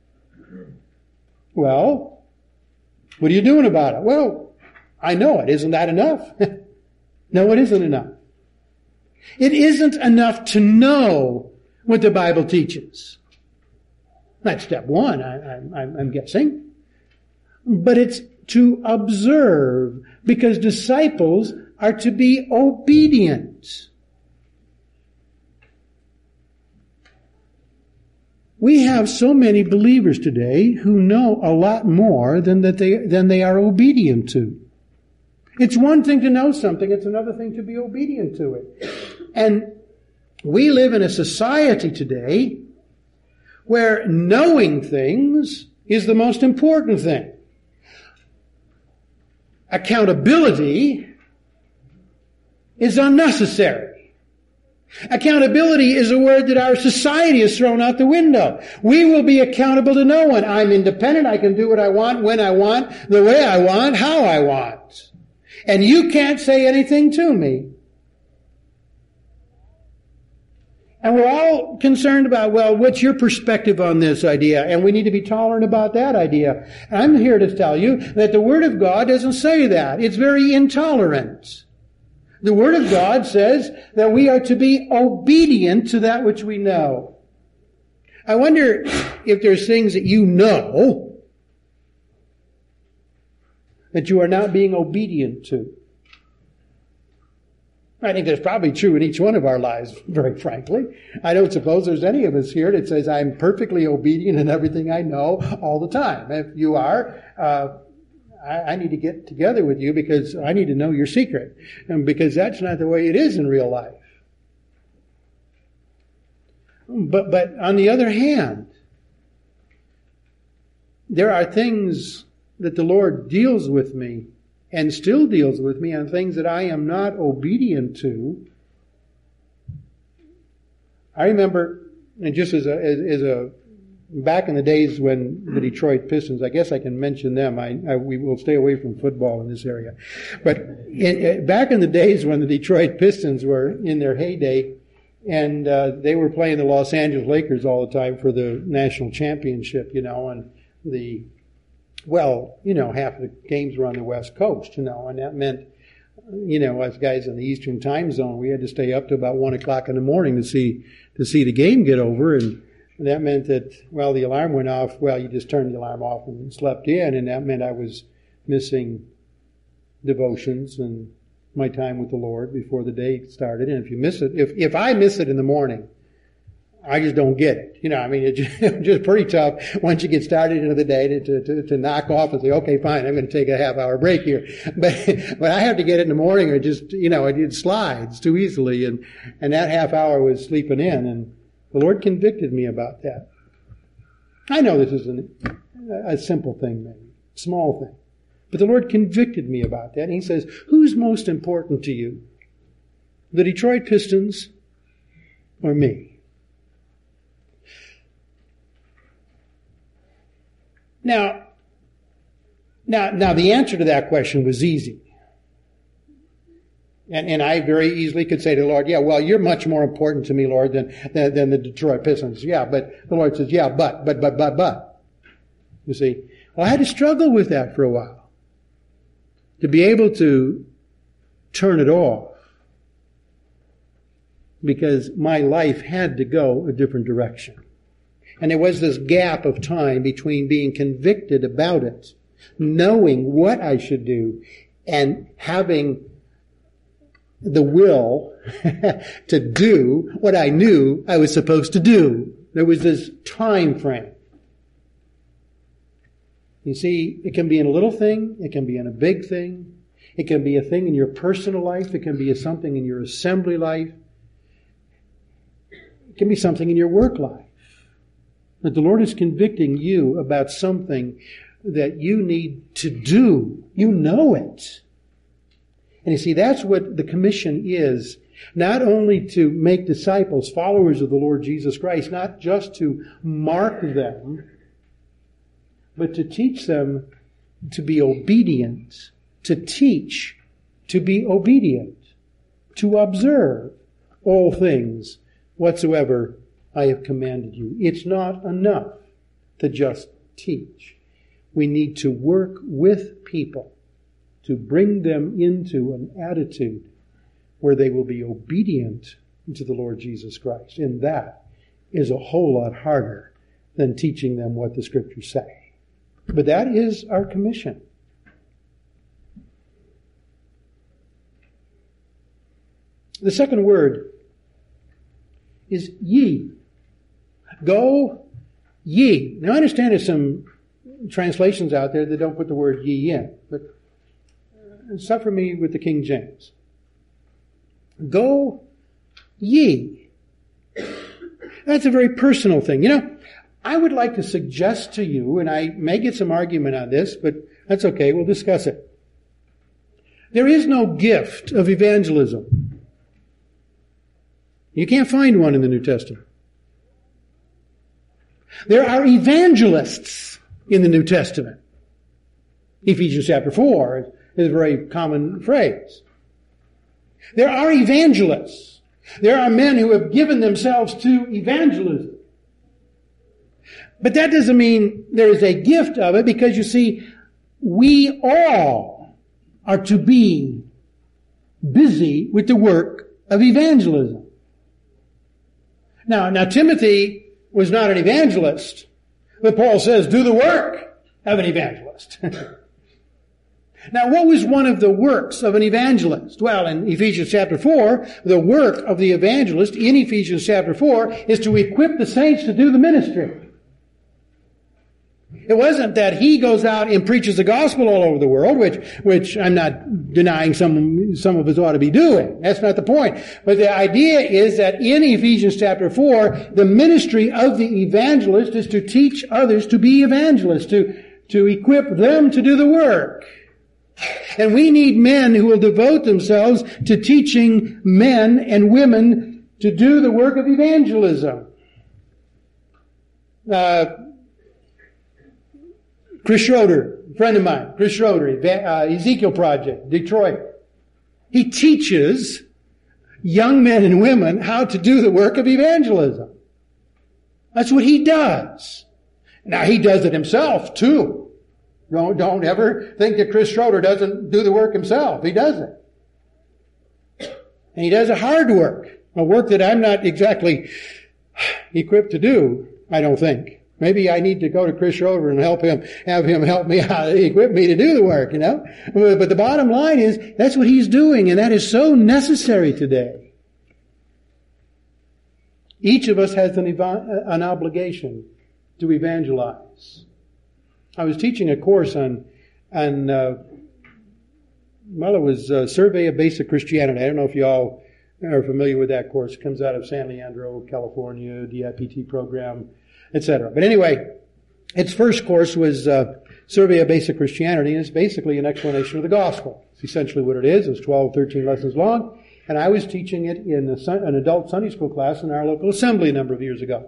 Well, what are you doing about it? Well, I know it. Isn't that enough? No, it isn't enough. It isn't enough to know what the Bible teaches. That's step one, I, I, I'm guessing. But it's to observe, because disciples are to be obedient. We have so many believers today who know a lot more than that they than they are obedient to. It's one thing to know something, it's another thing to be obedient to it. And we live in a society today where knowing things is the most important thing. Accountability is unnecessary. Accountability is a word that our society has thrown out the window. We will be accountable to no one. I'm independent. I can do what I want, when I want, the way I want, how I want. And you can't say anything to me. And we're all concerned about, well, what's your perspective on this idea? And we need to be tolerant about that idea. And I'm here to tell you that the Word of God doesn't say that. It's very intolerant. The Word of God says that we are to be obedient to that which we know. I wonder if there's things that you know that you are not being obedient to. I think that's probably true in each one of our lives, very frankly. I don't suppose there's any of us here that says, I'm perfectly obedient in everything I know all the time. If you are, uh, I, I need to get together with you because I need to know your secret. And because that's not the way it is in real life. But, but on the other hand, there are things that the Lord deals with me and still deals with me on things that I am not obedient to. I remember, and just as a, as, as a, back in the days when the Detroit Pistons, I guess I can mention them. I, I we will stay away from football in this area. But in, in, back in the days when the Detroit Pistons were in their heyday, and uh, they were playing the Los Angeles Lakers all the time for the national championship, you know, and the, well, you know, half of the games were on the West Coast, you know, and that meant, you know, us guys in the Eastern time zone, we had to stay up to about one o'clock in the morning to see, to see the game get over. And that meant that, well, the alarm went off. Well, you just turned the alarm off and slept in. And that meant I was missing devotions and my time with the Lord before the day started. And if you miss it, if, if I miss it in the morning, I just don't get it. You know, I mean, it's just, just pretty tough once you get started into the day to, to, to knock off and say, okay, fine, I'm going to take a half hour break here. But, but I have to get it in the morning or just, you know, it, it slides too easily. And, and that half hour was sleeping in. And the Lord convicted me about that. I know this is an, a simple thing, maybe, small thing. But the Lord convicted me about that. And He says, who's most important to you? The Detroit Pistons or me? Now, now, now the answer to that question was easy. And, and I very easily could say to the Lord, yeah, well, you're much more important to me, Lord, than, than, than the Detroit Pistons. Yeah, but the Lord says, yeah, but, but, but, but, but. You see, well, I had to struggle with that for a while. To be able to turn it off. Because my life had to go a different direction. And there was this gap of time between being convicted about it, knowing what I should do, and having the will to do what I knew I was supposed to do. There was this time frame. You see, it can be in a little thing, it can be in a big thing, it can be a thing in your personal life, it can be a something in your assembly life, it can be something in your work life. That the Lord is convicting you about something that you need to do. You know it. And you see, that's what the commission is. Not only to make disciples, followers of the Lord Jesus Christ, not just to mark them, but to teach them to be obedient, to teach, to be obedient, to observe all things whatsoever I have commanded you. It's not enough to just teach. We need to work with people to bring them into an attitude where they will be obedient to the Lord Jesus Christ. And that is a whole lot harder than teaching them what the Scriptures say. But that is our commission. The second word is ye. Go ye. Now I understand there's some translations out there that don't put the word ye in, but suffer me with the King James. Go ye. That's a very personal thing. You know, I would like to suggest to you, and I may get some argument on this, but that's okay, we'll discuss it. There is no gift of evangelism. You can't find one in the New Testament. There are evangelists in the New Testament. Ephesians chapter four is a very common phrase. There are evangelists. There are men who have given themselves to evangelism. But that doesn't mean there is a gift of it, because you see, we all are to be busy with the work of evangelism. Now, now Timothy was not an evangelist, but Paul says, do the work of an evangelist. Now, what was one of the works of an evangelist? Well, in Ephesians chapter four, the work of the evangelist in Ephesians chapter four is to equip the saints to do the ministry. It wasn't that he goes out and preaches the gospel all over the world, which, which I'm not denying some, some of us ought to be doing. That's not the point. But the idea is that in Ephesians chapter four, the ministry of the evangelist is to teach others to be evangelists, to, to equip them to do the work. And we need men who will devote themselves to teaching men and women to do the work of evangelism. Uh, Chris Schroeder, a friend of mine, Chris Schroeder, uh, Ezekiel Project, Detroit. He teaches young men and women how to do the work of evangelism. That's what he does. Now, he does it himself, too. Don't, don't ever think that Chris Schroeder doesn't do the work himself. He does it. And he does a hard work, a work that I'm not exactly equipped to do, I don't think. Maybe I need to go to Chris Schroeder and help him, have him help me out, equip me to do the work, you know. But the bottom line is, that's what he's doing, and that is so necessary today. Each of us has an, ev- an obligation to evangelize. I was teaching a course on, on uh, well, it was a Survey of Basic Christianity. I don't know if you all are familiar with that course. It comes out of San Leandro, California, D I P T program, et cetera. But anyway, its first course was uh, Survey of Basic Christianity, and it's basically an explanation of the gospel. It's essentially what it is. It's twelve, thirteen lessons long, and I was teaching it in a, an adult Sunday school class in our local assembly a number of years ago.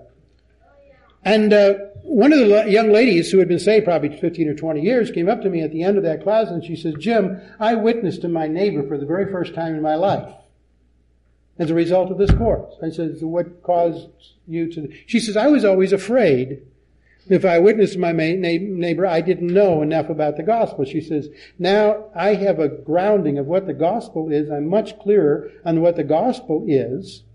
And uh, one of the young ladies who had been saved probably fifteen or twenty years came up to me at the end of that class and she says, Jim, I witnessed to my neighbor for the very first time in my life as a result of this course. I said, so what caused you to... She says, I was always afraid if I witnessed to my neighbor, I didn't know enough about the gospel. She says, now I have a grounding of what the gospel is. I'm much clearer on what the gospel is,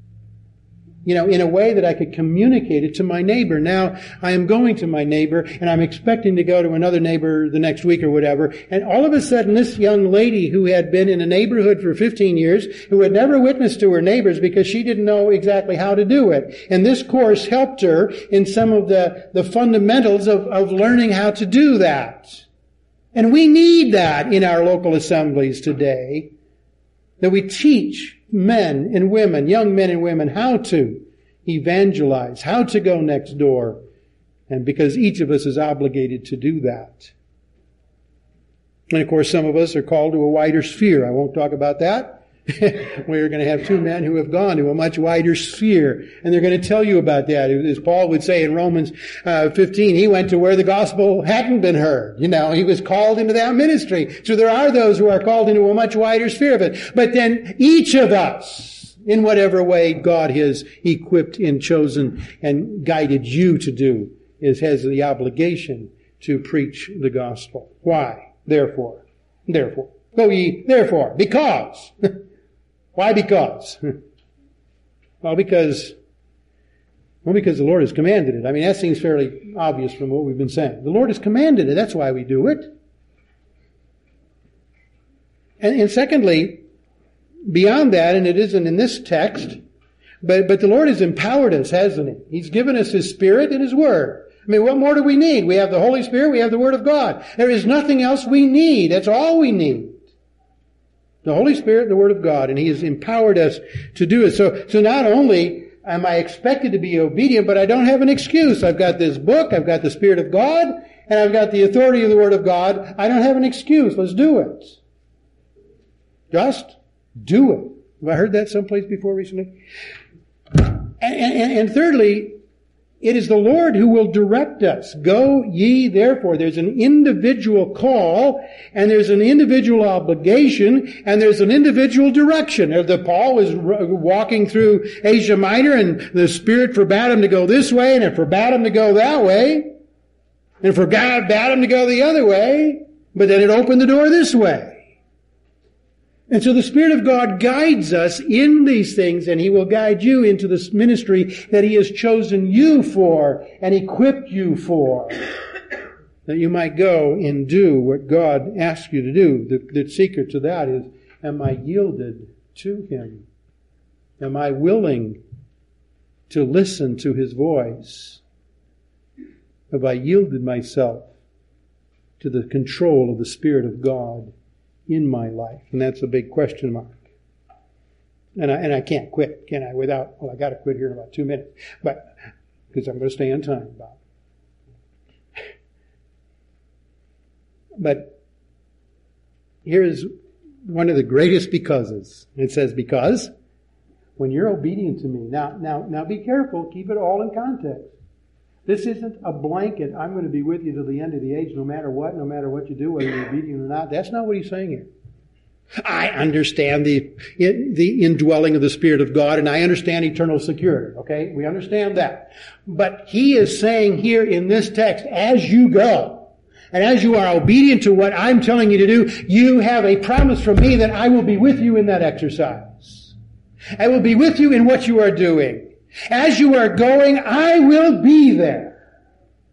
you know, in a way that I could communicate it to my neighbor. Now, I am going to my neighbor, and I'm expecting to go to another neighbor the next week or whatever, and all of a sudden, this young lady who had been in a neighborhood for fifteen years, who had never witnessed to her neighbors because she didn't know exactly how to do it, and this course helped her in some of the, the fundamentals of, of learning how to do that. And we need that in our local assemblies today, that we teach men and women, young men and women, how to evangelize, how to go next door, and because each of us is obligated to do that. And of course, some of us are called to a wider sphere. I won't talk about that. We're going to have two men who have gone to a much wider sphere, and they're going to tell you about that. As Paul would say in Romans uh, fifteen, he went to where the gospel hadn't been heard. You know, he was called into that ministry. So there are those who are called into a much wider sphere of it. But then each of us, in whatever way God has equipped and chosen and guided you to do, is has the obligation to preach the gospel. Why? Therefore. Therefore. Go ye, therefore, because. Why because? Well, because, well, because the Lord has commanded it. I mean, that seems fairly obvious from what we've been saying. The Lord has commanded it. That's why we do it. And, and secondly, beyond that, and it isn't in this text, but, but the Lord has empowered us, hasn't He? He's given us His Spirit and His Word. I mean, what more do we need? We have the Holy Spirit, we have the Word of God. There is nothing else we need. That's all we need. The Holy Spirit and the Word of God, and He has empowered us to do it. So, so not only am I expected to be obedient, but I don't have an excuse. I've got this book, I've got the Spirit of God, and I've got the authority of the Word of God. I don't have an excuse. Let's do it. Just do it. Have I heard that someplace before recently? And, and, and thirdly, it is the Lord who will direct us. Go ye therefore. There's an individual call, and there's an individual obligation, and there's an individual direction. The Paul was walking through Asia Minor, and the Spirit forbade him to go this way, and it forbade him to go that way, and it forbade him to go the other way, but then it opened the door this way. And so the Spirit of God guides us in these things, and He will guide you into this ministry that He has chosen you for and equipped you for, that you might go and do what God asks you to do. The, the secret to that is, am I yielded to Him? Am I willing to listen to His voice? Have I yielded myself to the control of the Spirit of God in my life? And that's a big question mark. And I, and I can't quit, can I? Without, well, I got to quit here in about two minutes. But, because I'm going to stay on time, Bob. But here is one of the greatest becauses. It says, because when you're obedient to me. Now, now, now be careful. Keep it all in context. This isn't a blanket, I'm going to be with you till the end of the age, no matter what, no matter what you do, whether you're obedient or not. That's not what he's saying here. I understand the, the indwelling of the Spirit of God, and I understand eternal security. Okay? We understand that. But he is saying here in this text, as you go, and as you are obedient to what I'm telling you to do, you have a promise from me that I will be with you in that exercise. I will be with you in what you are doing. As you are going, I will be there.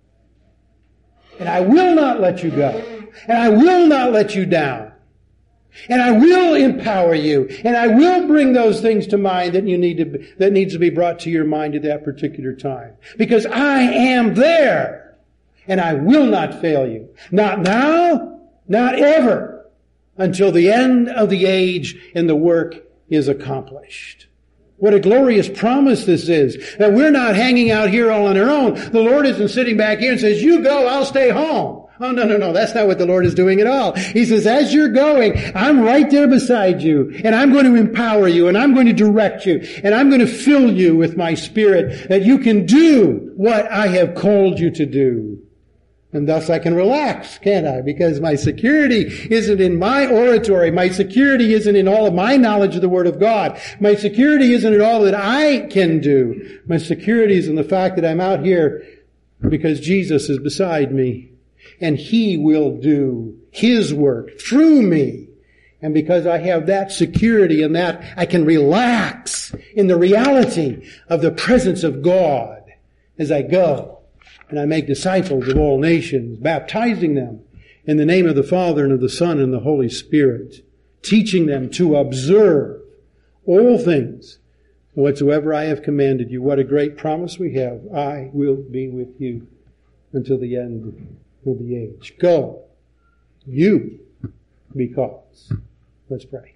And I will not let you go. And I will not let you down. And I will empower you. And I will bring those things to mind that you need to, that needs to be brought to your mind at that particular time. Because I am there. And I will not fail you. Not now, not ever, until the end of the age and the work is accomplished. What a glorious promise this is. That we're not hanging out here all on our own. The Lord isn't sitting back here and says, you go, I'll stay home. Oh, no, no, no. That's not what the Lord is doing at all. He says, as you're going, I'm right there beside you. And I'm going to empower you. And I'm going to direct you. And I'm going to fill you with my Spirit that you can do what I have called you to do. And thus I can relax, can't I? Because my security isn't in my oratory. My security isn't in all of my knowledge of the Word of God. My security isn't in all that I can do. My security is in the fact that I'm out here because Jesus is beside me. And He will do His work through me. And because I have that security and that, I can relax in the reality of the presence of God as I go. And I make disciples of all nations, baptizing them in the name of the Father and of the Son and the Holy Spirit, teaching them to observe all things whatsoever I have commanded you. What a great promise we have. I will be with you until the end of the age. Go, you, because. Let's pray.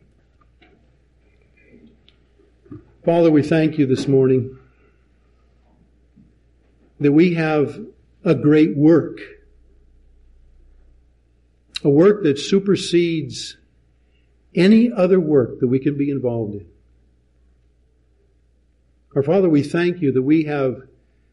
Father, we thank you this morning that we have a great work, a work that supersedes any other work that we can be involved in. Our Father, we thank you that we have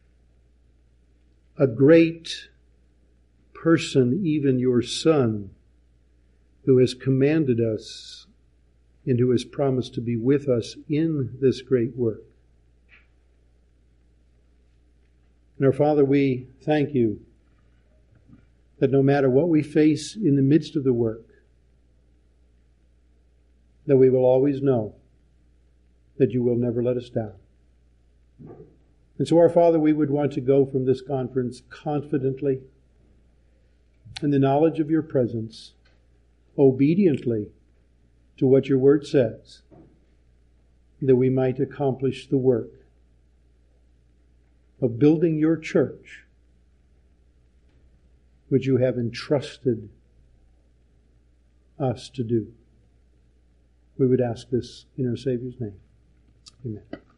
a great person, even your Son, who has commanded us and who has promised to be with us in this great work. And our Father, we thank you that no matter what we face in the midst of the work, that we will always know that you will never let us down. And so, our Father, we would want to go from this conference confidently in the knowledge of your presence, obediently to what your word says, that we might accomplish the work of building your church, which you have entrusted us to do. We would ask this in our Savior's name. Amen.